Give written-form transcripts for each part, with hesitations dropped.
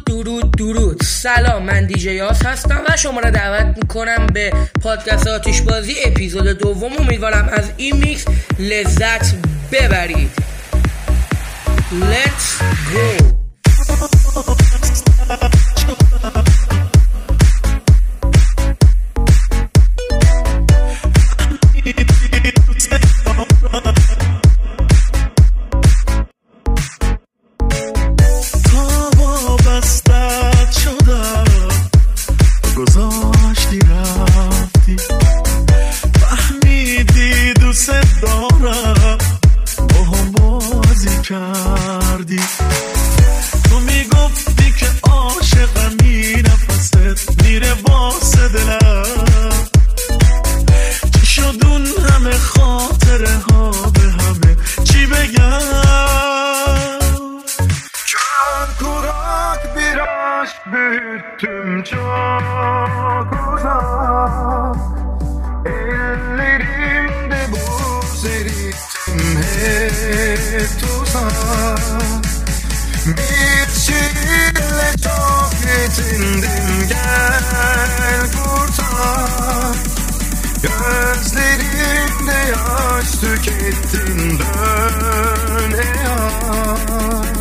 درود. سلام، من دیجی یاس هستم و شما را دعوت میکنم به پادکست آتش بازی اپیزود دوم. امیدوارم از این میکس لذت ببرید. Let's go. گذاشتی رفتی فهمیدی دوست دارم با هم بازی کردی تو میگفتی که عاشقمی نفست میره واسه دلم چی شد اون همه خاطره ها به همه چی بگم kurak bir aşk büyüttüm çok uzak ellerimde buz erittim hep tuzak bir şiirle çok yetindim gel kurtar gözlerimde yaş tükettin dön ey aşk.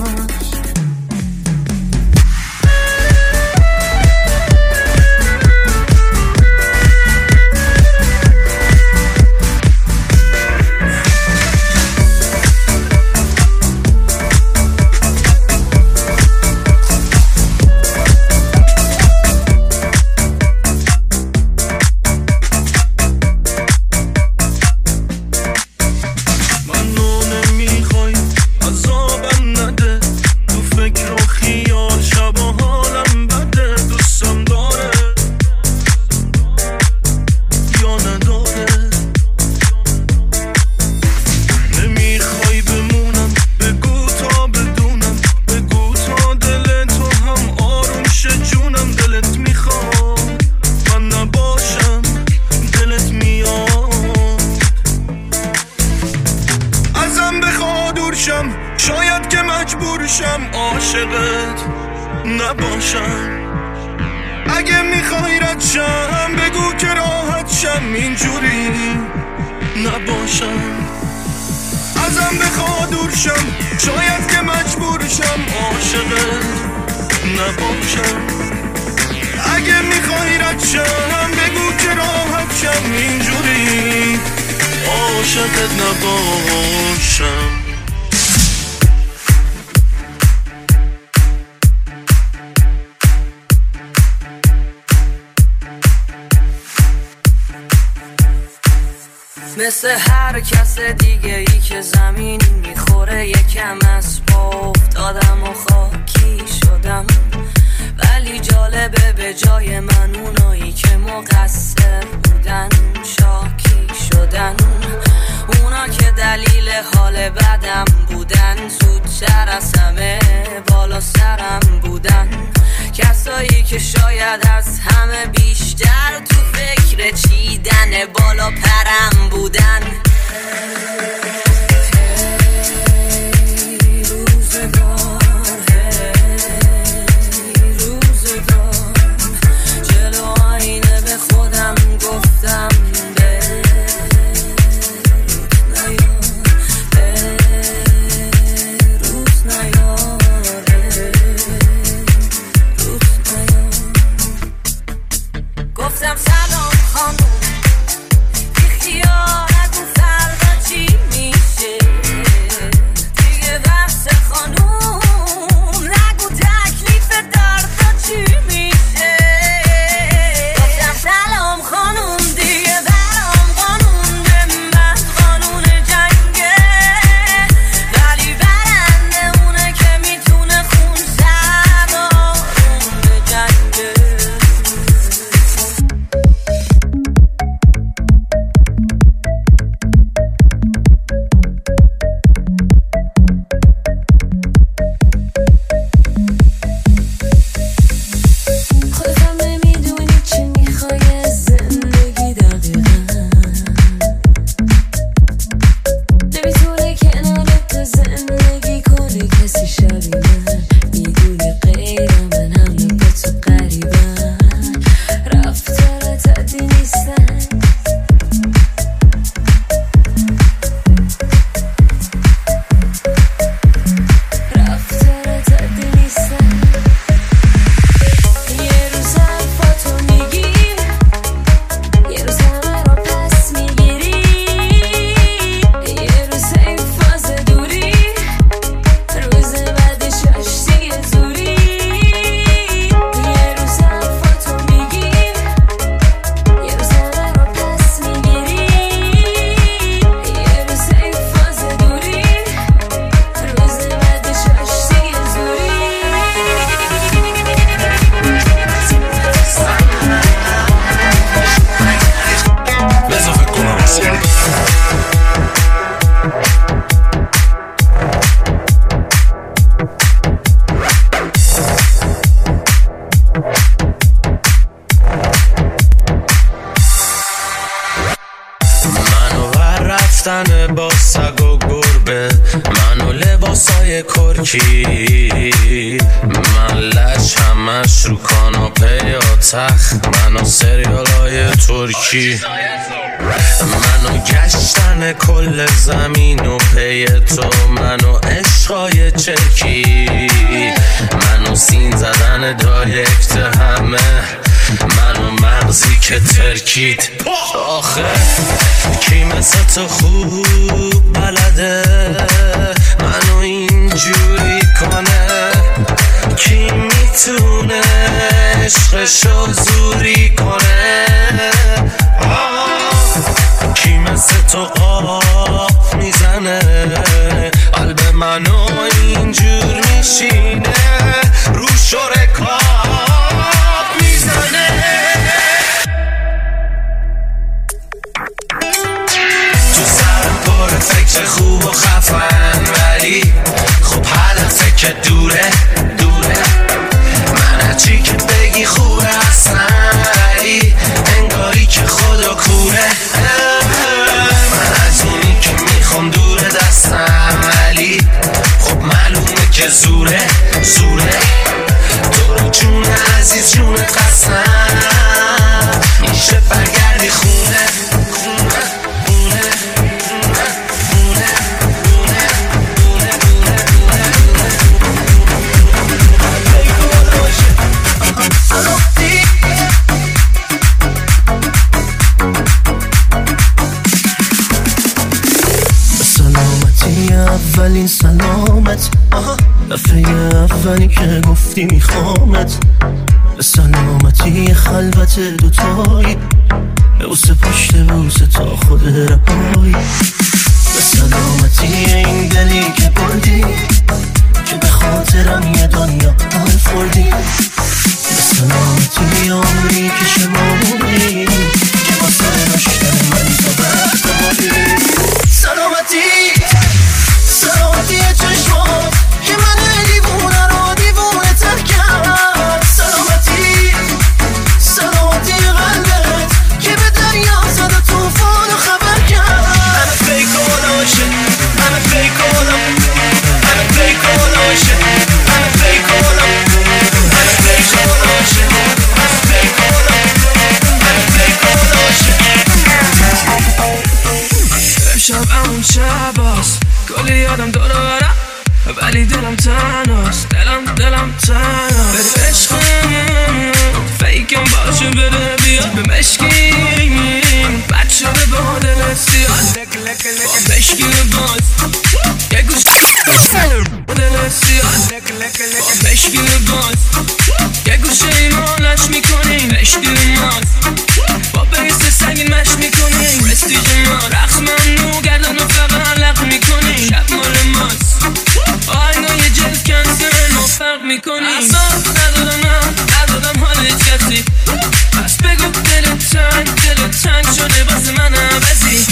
شاید که مجبورشم عاشقت نباشم اگه میخوای رد شم بگو که راحت شم اینجوری نباشم ازم بخوا دور شم شاید که مجبورشم عاشقت نباشم اگه میخوای رد شم بگو که راحت شم اینجوری عاشقت نباشم. مثل هر کس دیگه ای که زمینی میخوره یکم از پا افتادم و خاکی شدم ولی جالبه به جای من اونایی که مقصر بودن شاکی شدن اونا که دلیل حال بدم بودن زودتر از همه بالا سرم بودن کسایی که شاید از همه بیشتر تو فکر چیدن بالا پرم بودن جلو آینه به خودم گفتم گفتم سلام خانم بی خیال نگو ترکی، من لش همش رو کاناپه یا تخت، من و سریالای ترکی، منو گشتن کل زمین و پی تو، منو عشقای چرکی، منو سین زدن دایرکت همه، منو مغزی که ترکید. آخه کی مثل تو خوب بلده منو اینجوری کنه، کی میتونه عشقشو زوری کنه، کی مثل تو آب میزنه قلب منو اینجور میشینه، رو شرکات میزنه. تو سرم پر فکر خوب و خفن، ولی خب هدفه که دوره من هرچی که بگی خوبه اصلا، ولی انگاری که خدا کوره، من از اونی که میخوام دوره دستم، ولی خب معلومه که زوره تو رو جون عزیز جون قسم، میشه برگردی خونه. اولین سلامت، دفعه اولی که گفتی میخوامت، به سلامتی خلوت دوتایی، به بوسه پشت بوسه تا خود رهایی، به سلامتی این دلی که بردی که به خاطرم یه دنیا حال فردی، به سلامتی عمری که شماری که واسه داشتن من تو برداری، سلامتی چشمات که من دیوونه رو دیوونه تر کرد، سلامتی قلبت که به دریا زد و توفان رو خبر کرد. I'm a fake all ocean, I'm a fake all I'm a fake all ocean, I'm a fake all I'm a fake all ocean, I'm a fake all I'm a fake all ocean. امشب همون شباست کلی یادم دور و برم، ولی دلم تنهاست، دلم تنهاست، بره عشقم فیکم باشه بره بیاد به مشکیم، بچه به با دل سیاد با مشکی باز یه گوش دل سیاد با مشکی باز یه گوشه ایمانش میکنیم، مشکی ماز با بیس سنگین مش میکنیم، رستیج ما رقص ممنوع گردن و فقط لق میکنیم، شب مال ماست آینای جلد کنسن ما فرق میکنیم، اصلا ندادم حال هیچ کسی، پس بگو دل تنگ شده بس من عوضی،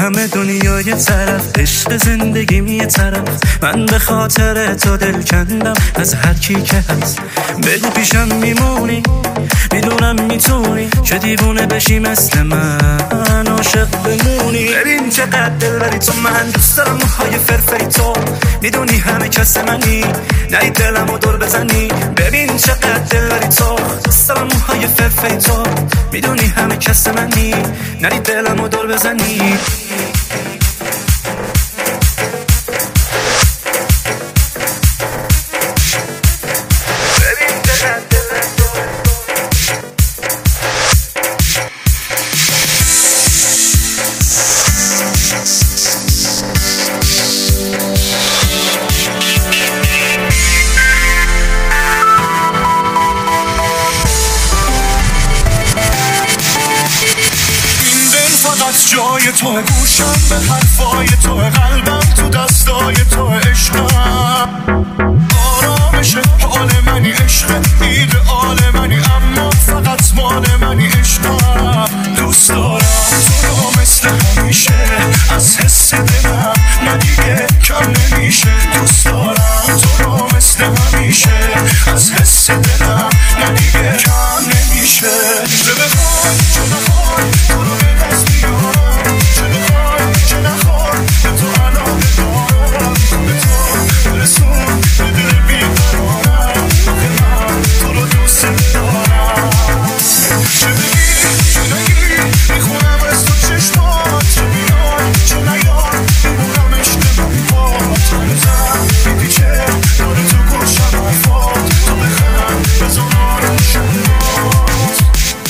همه دنیا یه طرف، عشق زندگیم یه طرف. من به خاطر تو دل کندم از هر کی که هست. بگو پیشم میمونی، میدونم میتونی که دیوونه بشی مثل من، عاشق بمونی. ببین چقدر دل بری تو، من دوست دارم موهای فرفری تو. میدونی همه کس منی، نری دلمو دور بزنی. ببین چقدر دل بری تو، دوست دارم موهای فرفری تو. میدونی همه کس منی، نری دلمو دور بزنی. جای تو، گوشم به حرفای تو، قلبم تو دستای تو. عشقم آرامش حال منی، عشق ایدئال منی، اما فقط مال منی. عشقم دوست دارم تو رو مثل همیشه، از حس دلم نه دیگه کم نمیشه. دوست دارم تو رو مثل همیشه، از حس دلم نه دیگه کم نمیشه. چه بخوای چه نخوای تو رو به دست بیارم، چه بخوای چه نخوای به تو علاقه دارم. به تو برسون به دل بیقرارم، من تو رو دوست دارم. چه بگی چه نگی میخونم از تو چشمات، چه بیای چه نیای میمونم اشتباه بات. هنوزم میدی که داره تو گوشم حرفات، تو بخند بزن آروشم بات.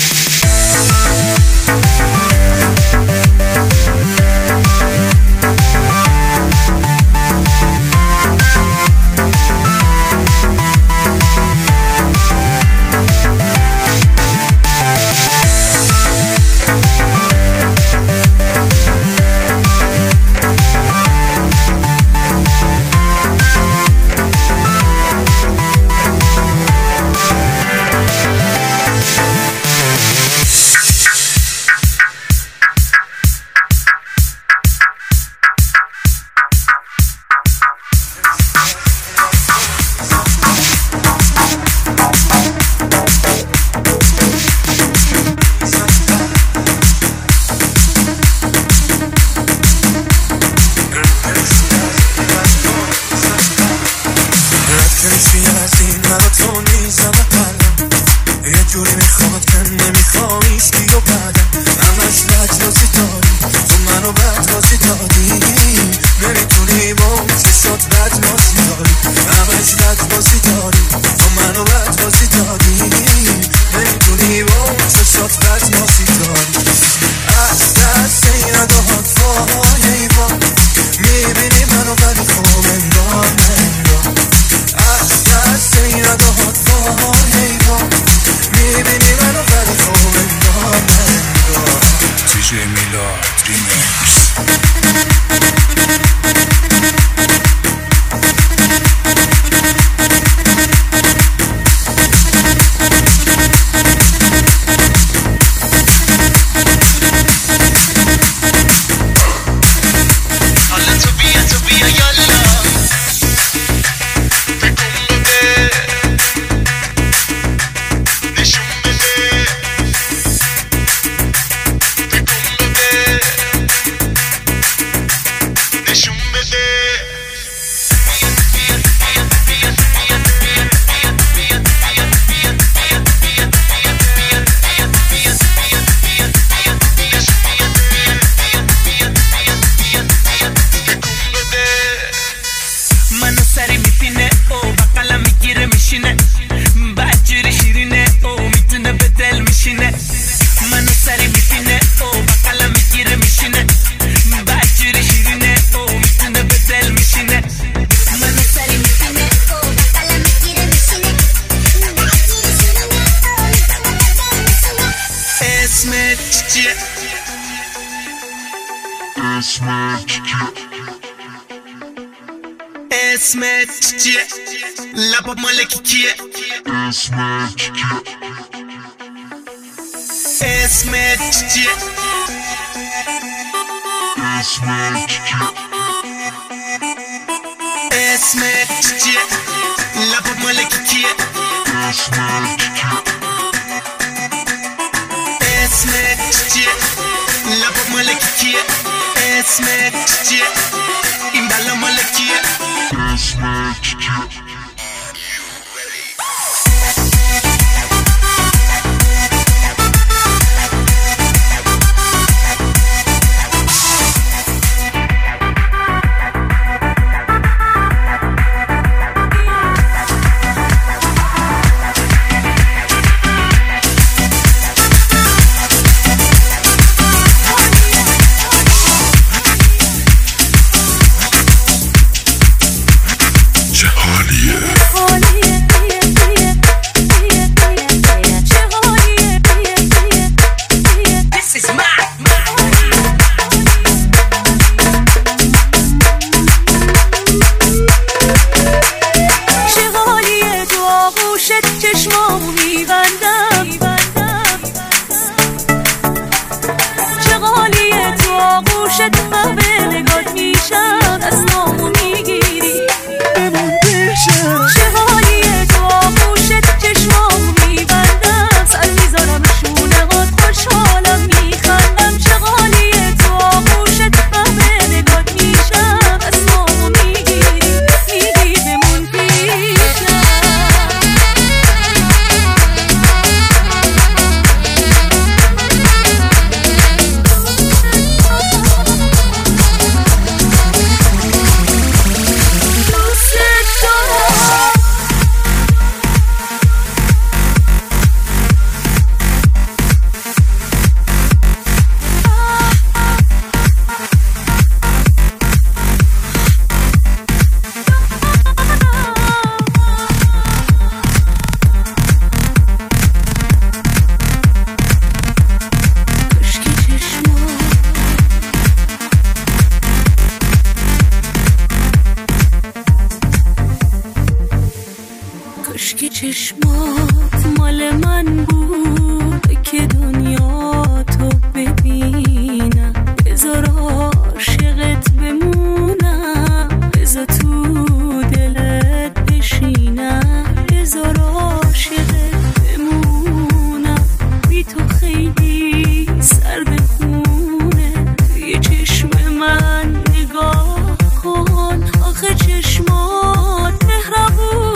اسمت چیه؟ لباب مالکی کیه؟ اسمت چیه؟ اسمت چیه؟ اسمت چیه؟ لبات مالکی کیه؟ اسمت چیه؟ لبات مالکی کیه؟ اسمت چیه؟ این بلا مالکیه؟ اسمت چیه؟ چشمات مال من بود که دنیا تو ببینم، بذار عاشقت بمونم، بذار تو دلت بشینم، بذار عاشقت بمونم، بی تو خیلی سرد خونه، یه چشم من نگاه کن، آخه چشمات مهربون.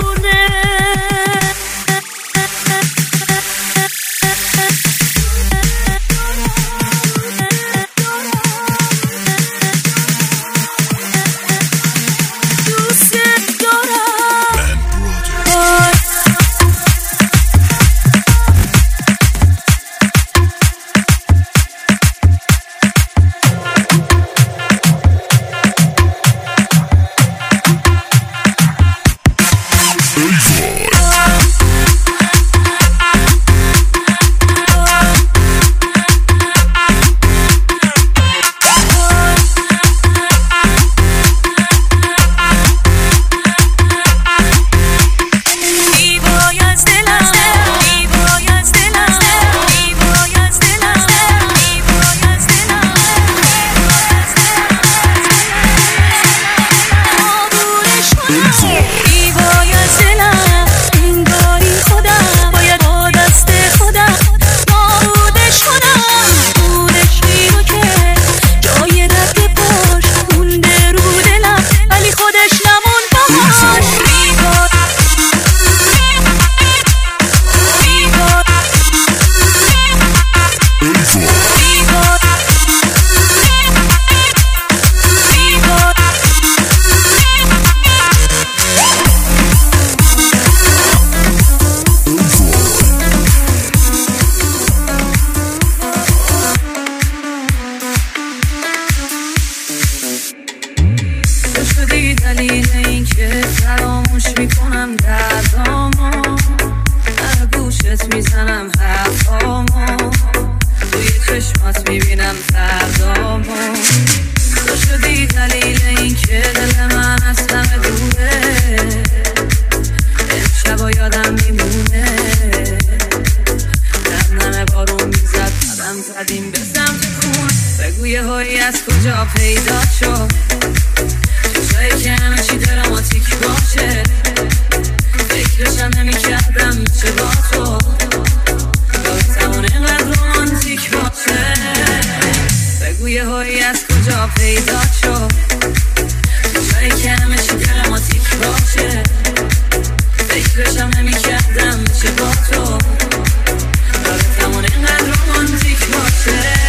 دلیل این که فراموش میکنم دردامو، در گوشت میزنم حرفامو، توی چشمات میبینم دردامو، تو شدی دلیل این که دل من از همه دوره، امشبا یادم میمونه، در نمه بارون میزد قدم زدیم به سمت خونه. بگو یه هایی از کجا پیدا شد جایی که همه چی دراماتیک باشه فکرشم نمی کردم میشه با تو دارتمون اینقدر رومانتیک باشه بگو یه هایی از کجا پیدا شد جایی که همه چی دراماتیک باشه فکرشم نمی کردم میشه با تو دارتمون اینقدر رومانتیک باشه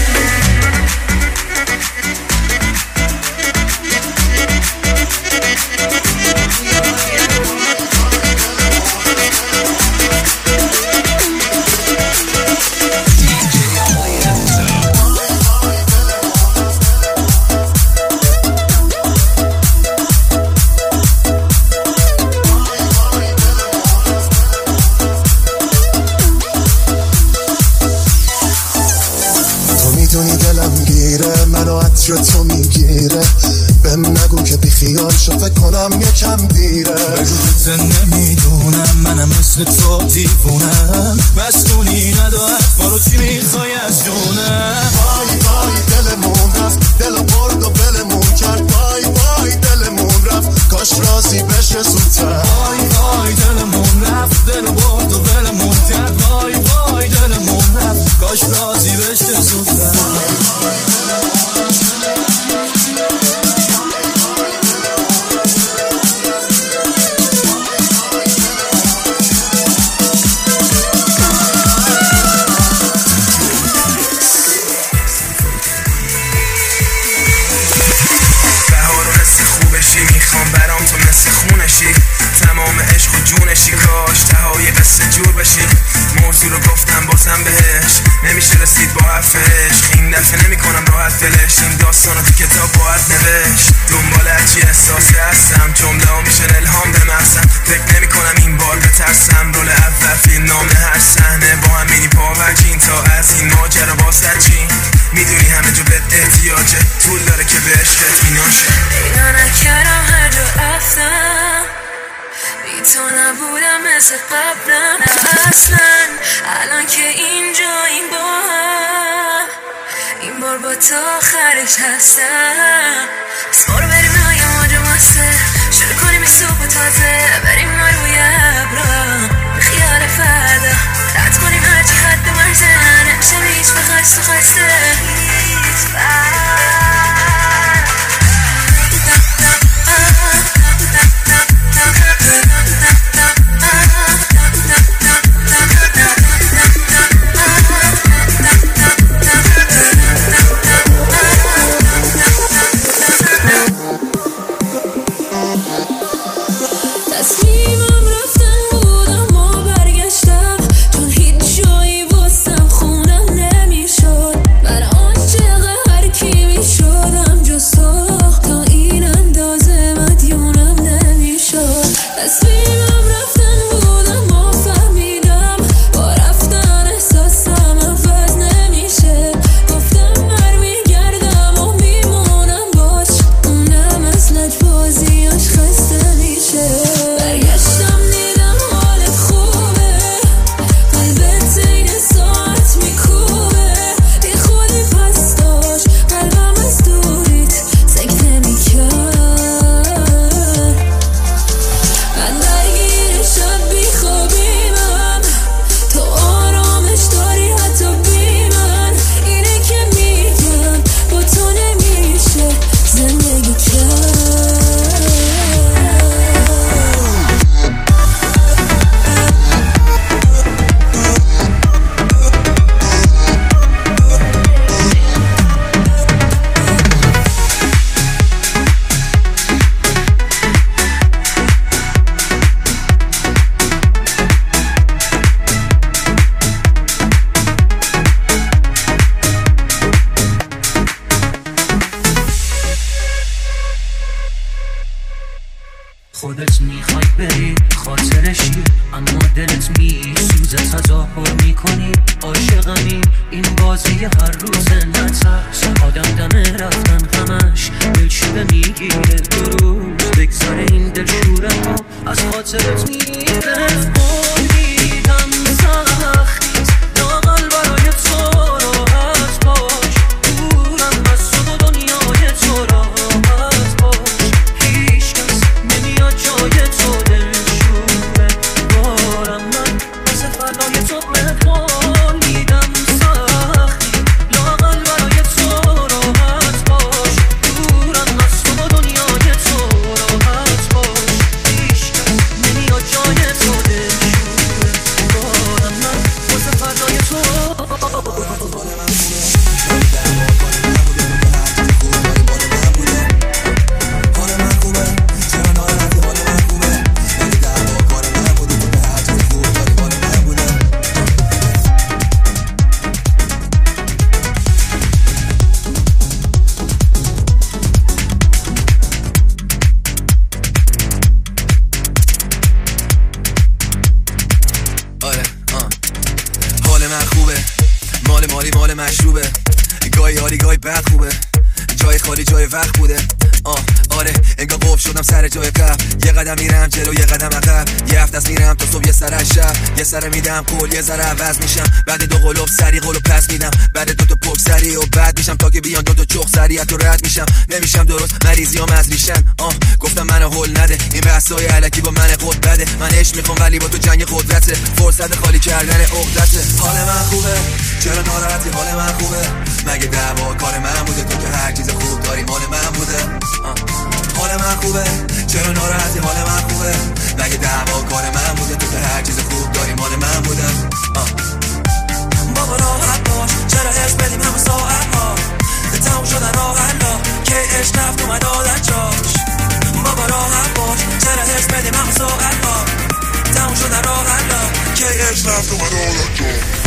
یا تو میگیره بهم نگو که بی خیال شو فکر کنم یکم دیره بگو نمیدونم منم مثل تو دیوونم مستونی ندارد بارو چی میخوای از جونم وای وای دلمون رفت دل برد و بلمون کرد وای وای دلمون رفت کاش راضی بشه زودتر وای وای دلمون رفت دل برد و بلمون کرد وای وای دلمون رفت کاش راضی بشه زودتر تمام عشق و جونشی کاش تهای قصه جور بشی موضوع رو گفتم بازم بهش نمیشه رسید با حرفش این دفعه نمی کنم راحت دلش این داستانو تو کتاب باید نوشت دنبال هرچی احساسی هستم جمله ها میشن الهام به مغزم فکر نمی کنم این بار بترسم رول اول فیلم نامه هر صحنه با هم مینی پاورجین تا از این ماجرا بازد چین میدونی همه جو بهت احتیاجه طول داره که به عشقت میناشه اینا نکردم هر جا رفتم بی تو نبودم مثل قبلم اصلا الان که اینجاییم با هم این بار با تو آخرش هستم بسپار بریم های ماجا ماسته شروع کنیم این صبح تازه بریم ما روی ابرا به خیال فردا رد کنیم هرچی حد مرزن شب هیچ به خست و خسته هیچ خودت میخوای بری خاطرشی اما دلت میسوزه تظاهر میکنی عاشقمی این بازی هر روز نترس آدم دمه رفتن همش دلشوره میگیره دو روز بگذاره این دلشوره ها از خاطرت میره امیدم سختیست لااقل برای تو راحت باش مال مشروبه، گاهی حالی گاهی بد خوبه، جای خالی جای وقت بوده. آره انگار قفل شدم سر جای قبل، یه قدم میرم جلو یه قدم عقب، یه هفته است میرم تا صبح یه سر از شب، یه سر میدم قول یه ذره عوض میشم، بعد دو قلوب سری قلوب پس میدم، بعد دو تا پک سری و بعد میشم تا که بیان دو تا چخ سریعت و رد میشم، نمیشم درست مریضیام از ریشن. گفتم منو هول نده، این بحثای الکی با من خود بده، من عشق میخوام ولی با تو جنگ قدرته، فرصت خالی کردن عقدته. حال من خوبه چرا ناراحتی؟ حال من خوبه مگه دعوا کار من بوده؟ تو که هر چیز خوب داری مال من بوده. حال من خوبه چرا ناراحتی؟ حال من خوبه مگه دعوا کار من بوده؟ تو که هر چیز خوب داری مال من بوده. بابا راحت باش چرا عشق بدیم همه ساعت ها، تموم شدن راه حلا که عشق رفت اومد عادت جاش. بابا راحت باش چرا عشق بدیم همه ساعت ها، تموم شدن راه حلا که عشق رفت اومد عادت جاش.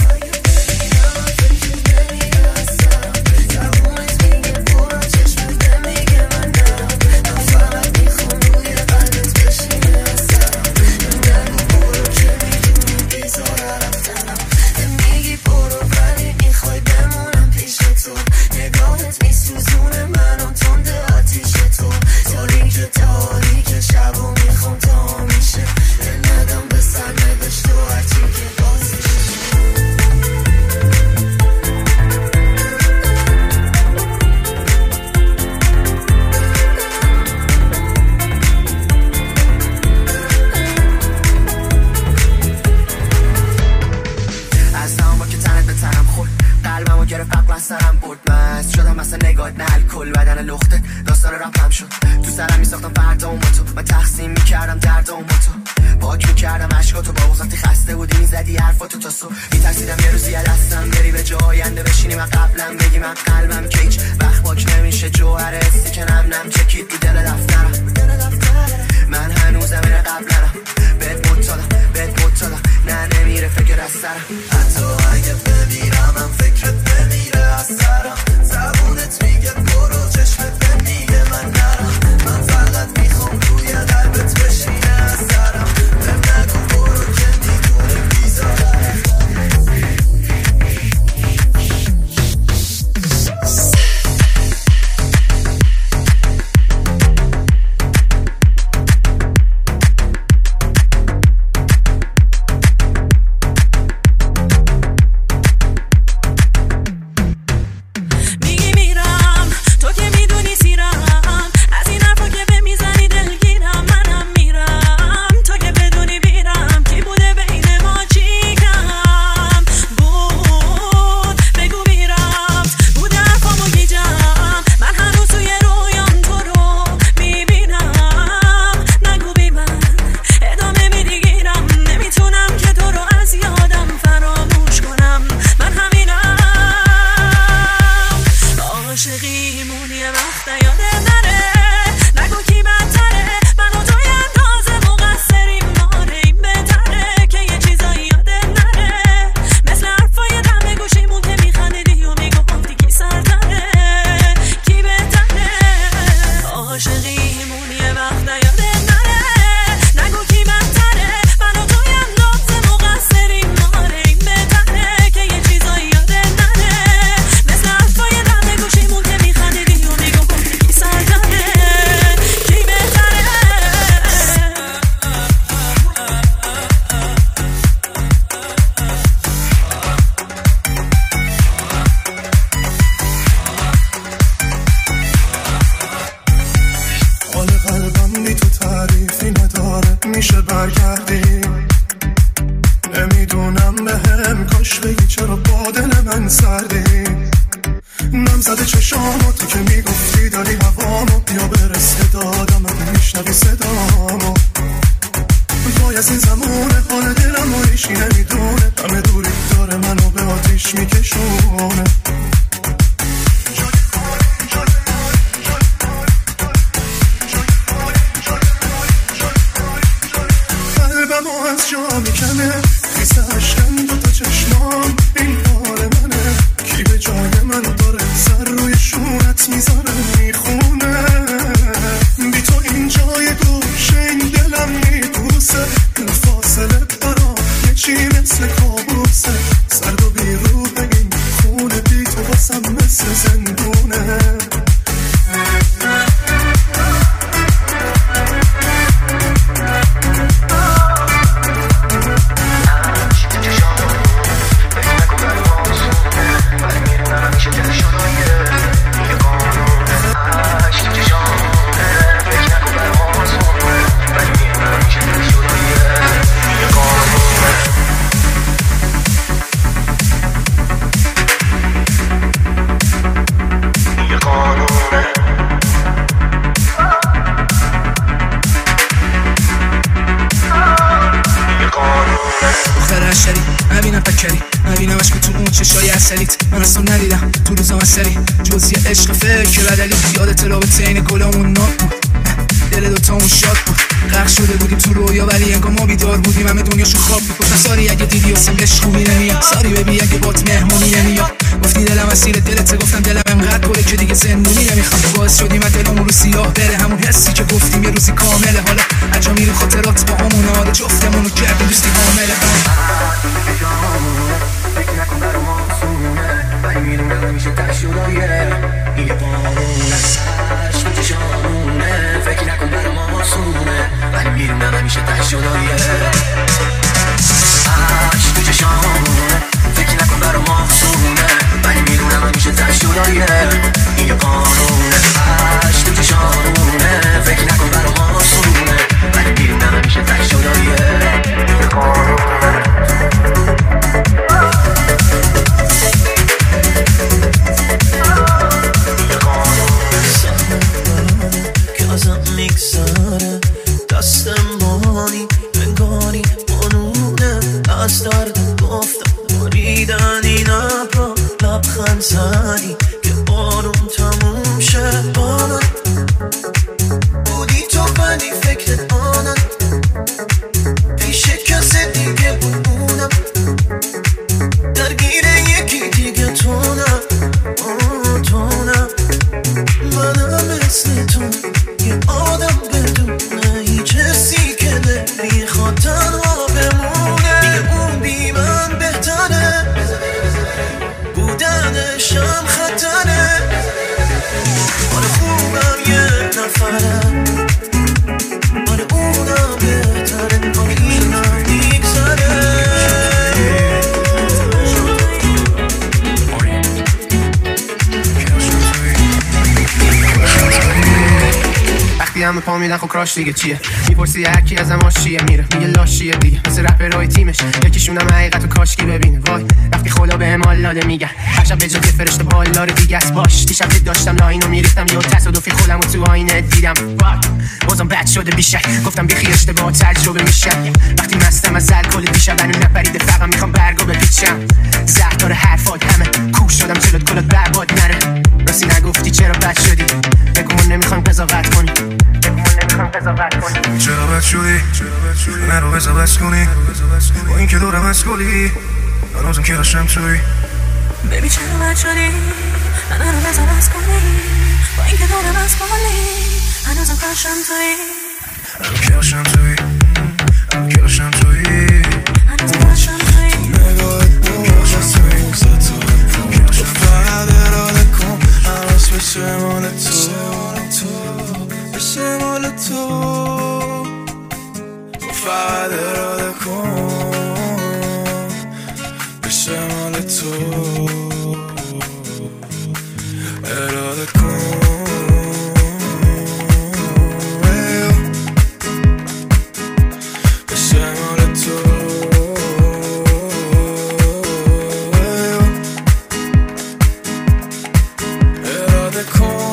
چی مثل کابوسه سرد و بیروح این مستو ندیدم تو روزم سری جز یه عشق فکر بدلی. یادت رابطه این گلامون نات بود، دل دوتامون شاد بود. غرق شده بودیم تو رویا ولی انگار ما بیدار بودیم، همه دنیاشو خواب بود. گفتم ساری اگه دیدی اصلا عشق خوبی نمیاد، ساری ببی اگه بات مهمونی نمیاد. گفتی دلم اسیر دلته، گفتم دلم انقدر پره که دیگه زندونی نمیخوام. باعث شدیم از دلمون رو سیاه بره همون حسی که گفتیم یه روزی کامله. حالا عجا میریم خاطرات با همون حالا جفتمونو کردیم دوستی کامله. فکر نکن برا ما سونه ولی میریم دارم میشه تشورایه این قانونه عشق تو چشامونه. فکر نکن برا ما سونه ولی میریم دارم میشه تشورایه عشق تو چشامونه. فکر نکن برا ما سونه ولی میریم دارم میشه تشورایه این قانونه عشق تو چشامونه. فکر نکن برا ما سونه ولی میریم دارم میشه تشورایه این قانونه. میگذره دستمانی انگاری منونه از درد گفتم بریدن این ابرا لبخند زدی که بارون تموم شه. بالا بودی تو ولی فکرت آنم پیش کسی دیگه بودونم درگیر یکی دیگه تونم منم مثل تو یه آدم بدونه هیچ حسی که نمیخواد تنها بمونه. دیگه اون بی من بهتره بودنشم خطره. آره خوبم یه نفره آره اونم بهتره آره اینم میگذره. همه پا میدن خب کراش دیگه چیه؟ میپرسی هرکی ازم آشیه میره میگه لاشیه دیگه مثل رپرهای تیمش یکیشونم حقیقتو کاشکی ببینه. وای وقتی خدا بهم حال داده میگه هر شب به جا که فرشته بالار دیگه است. باش دیشب که داشتم لاینو میریختم یه تصادفی خودمو تو آینه دیدم. وای بازم بد شده بیشک گفتم بیخی اشتباه تجربه میشه. وقتی مستم از الکل دیشب منو نپریده فقط میخوام برگو بپیچم. زهردار حرفات همه کوش شدم جلوت کلت برباد نره. راستی نگفتی چرا بد شدی بگو نمیخوام قضاوت کنی چرا بد شدی منو قضاوت کنی با این که دورم از گلی هنوزم که هاشم توی. ببی چرا بد شدی منو قضاوت کنی با این که دورم از گلی هنوزم که هاشم توی. هنوزم که هاشم توی هنوزم که هاشم توی هنوزم که هاشم توی. نگاهت باشم توی تو فقط اراده کن هنوز بشه مال تو بشه مال تو فقط اراده کن بشه مال تو اراده کن بشه مال تو اراده کن.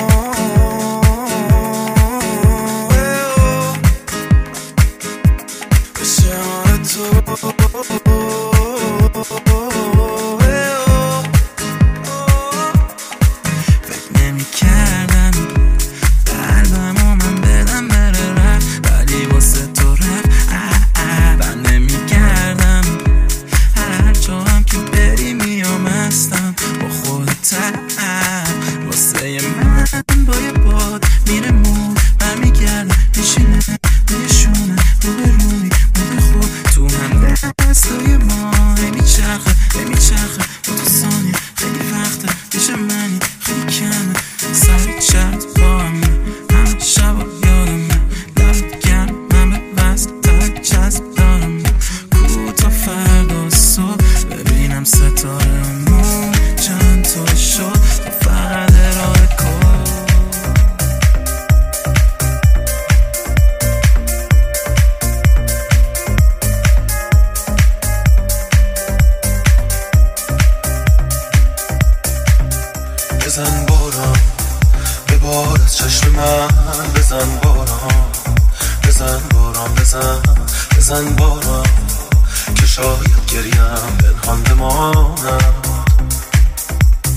بزن باران ببار از چشم من بزن باران بزن باران بزن باران که شاید گریم پنهان بمانم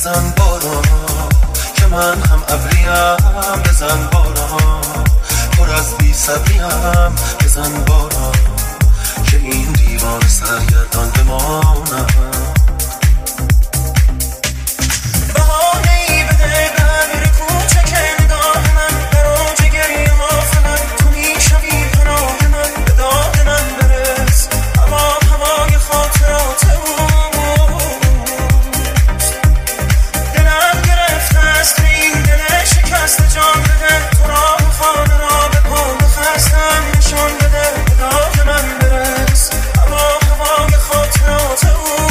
بزن باران که من هم ابریم، بزن باران پر از بی صبریم، بزن باران که این دیوار سرگردان بمانم. بهانه‌ای بده در کوچک نگاه من، در اوج گریه ها فقط تو میشوی پناه من، به داد من برس هوای خاطرات اوست. دلم گرفته است به این دل شکسته، جان بده تو را خانه را به پا بخستم، نشان بده به داد من برس هوای خاطرات اوست.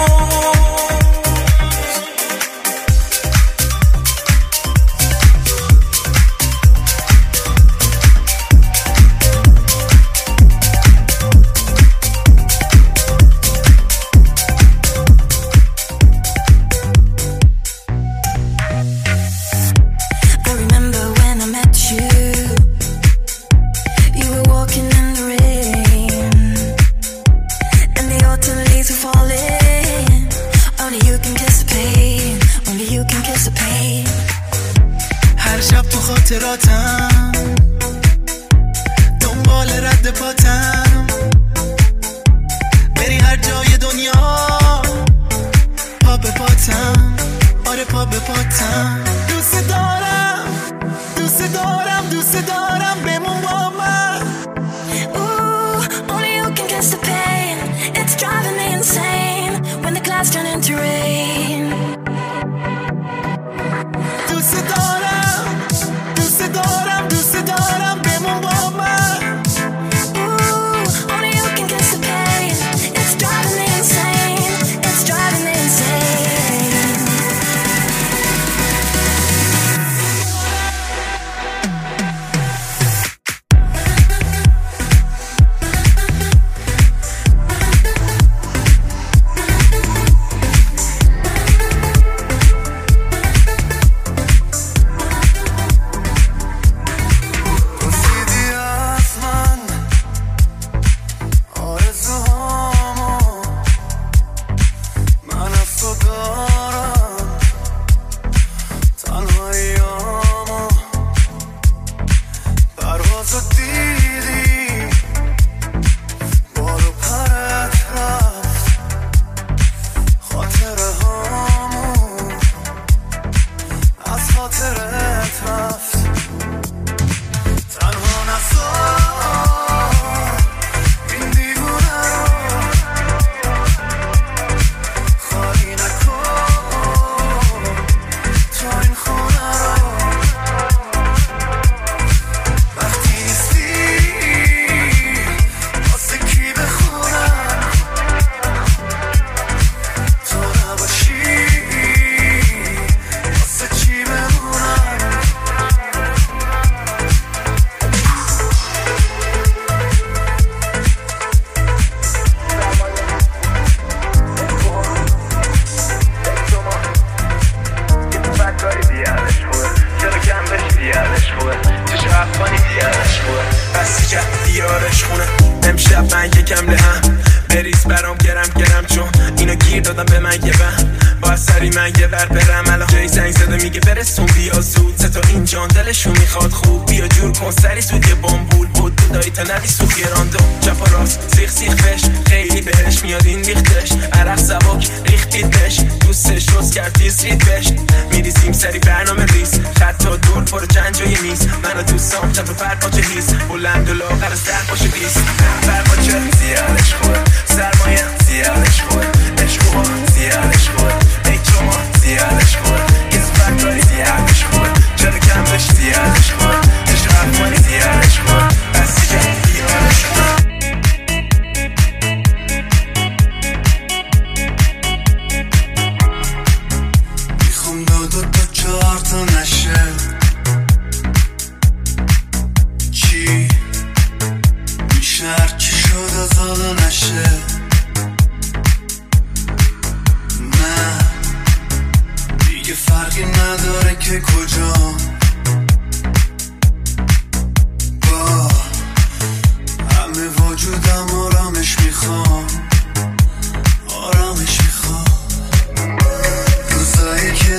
خاطراتم دنبال رد پاتم، بری هر جای دنیا پا به پاتم، آره پا به پاتم. دوست دارم دوست دارم دوست دارم بمون با من. Only you can kiss the pain. It's driving me insane when the clouds turn into rain. دوست دارم دوست دارم دوست دارم بمون با من. Only you can kiss the pain. It's driving me insane. It's driving me insane. روزایی که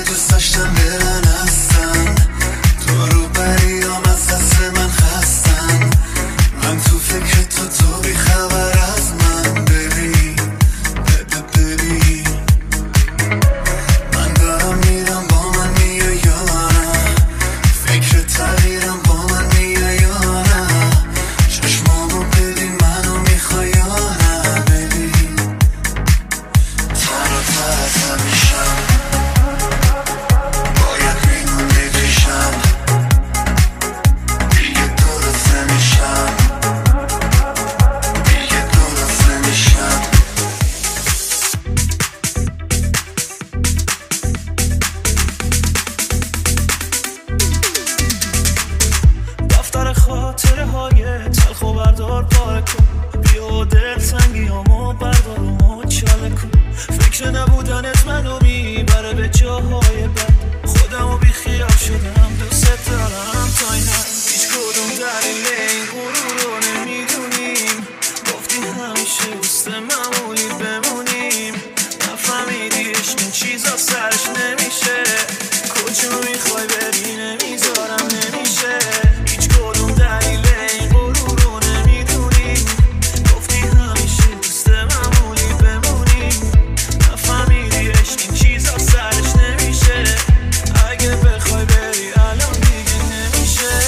خاطره های تلخ و بردار پاره کن، بیا دل تنگی همو بردار و مچاله کن. فکر نبودنت منو میبره به جاهای بد، خودمو بی خیال شدم دوست دارم تا این حد. هیچ کدوم دلیل این غرور رو نمیدونیم، گفتی همیشه دوست معمولی بمونیم. نفهمیدی عشق این چیزا سرش نمیشه، کجا میخوای بری نمیذارم نمیشه. هیچ کدوم دلیل این غرور رو نمیدونیم، گفتی همیشه دوست معمولی بمونیم. نفهمیدی عشق این چیزا سرش نمیشه، اگه بخوای بری الان دیگه نمیشه.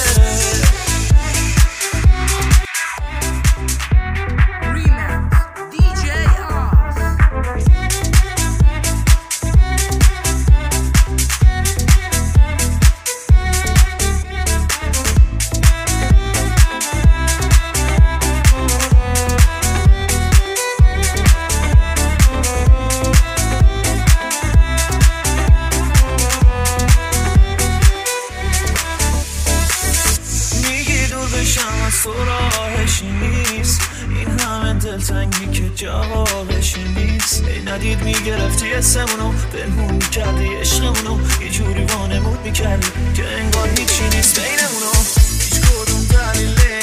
تو راهشی نیست، این همه دلتنگی که جوابشی نیست. ای ندید میگرفتی اسمونو، بنمون میکردی عشقمونو، یه جوری وانمود میکردی که انگار هیچی نیست بینمونو. هیچ کدوم دلیل